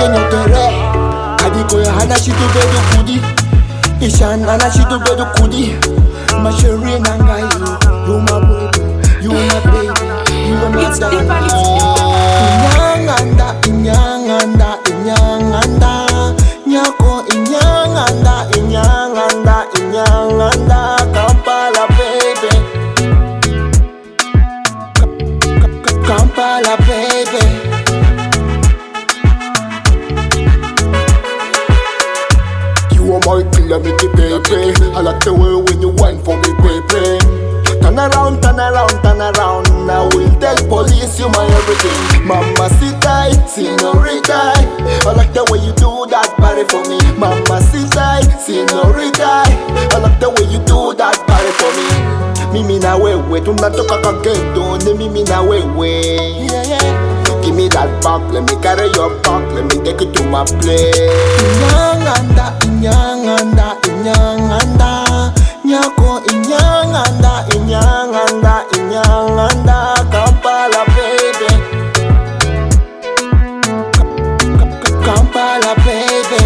kenyo tere Adiko ya hana shitu bedu kudi Ishan hana shitu bedu kudi My Sherry Nangai, you my baby, you my baby, you my darling. Inyanganda, inyanganda, inyanganda, nyako inyanganda, inyanganda, inyanganda, Kampala baby, Kampala baby. You are my calamity baby. I like the way when you whine for me baby. Turn around, turn around, turn around. I will tell police you my everything. Mama sita, señorita. I like the way you do that body for me. Mama sita, señorita. I like the way you do that body for me. Mimi na wewe, tunatoka kageto. Ne mimi na wewe. Yeah, yeah. Give me that back, let me carry your back, let me take it to my place. Inyanganda, inyanganda, inyanganda, nyako inyanganda, inyanganda, inyanganda, Kampala baby, Kampala baby.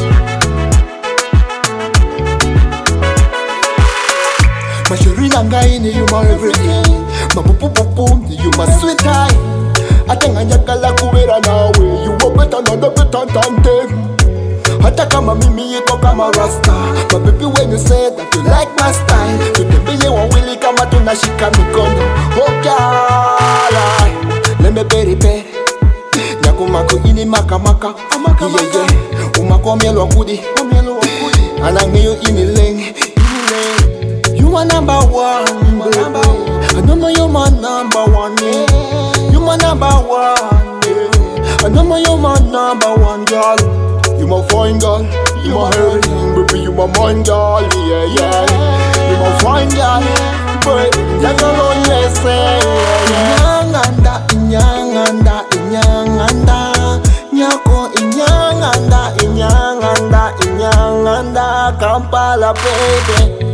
My Sherry Nangai, you my everything. My boo boo boo boo, you my sweet eye. Atenga nyakala kuwera nawe. You are better than them. Hata kama mimi yiko kama rasta. But baby when you say that you like my style, tutembeye wawili kama tunashika mikono. Oh girl, let me peri peri. Nyakumako ini maka maka. Yeah yeah, umako mielo kudi. Anangiyo ini leng. You my number one, baby. I know you're my number one, yeah. You my number one, yeah. I know you're my number one, girl. You my fine girl, you my everything, baby. You my mind girl, yeah, yeah. You my fine girl, baby. That's all I can say. Inyanganda, inyanganda, inyanganda, nyako inyanganda, inyanganda, inyanganda, Kampala baby.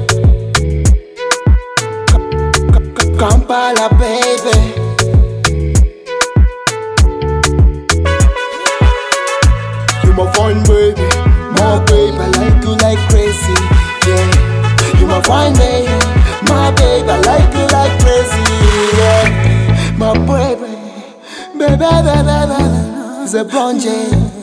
Kampala baby. You my fine baby, my baby, I like you like crazy, yeah. You my fine baby, my baby, I like you like crazy, yeah. My baby, baby, baby, baby, it's a blonde.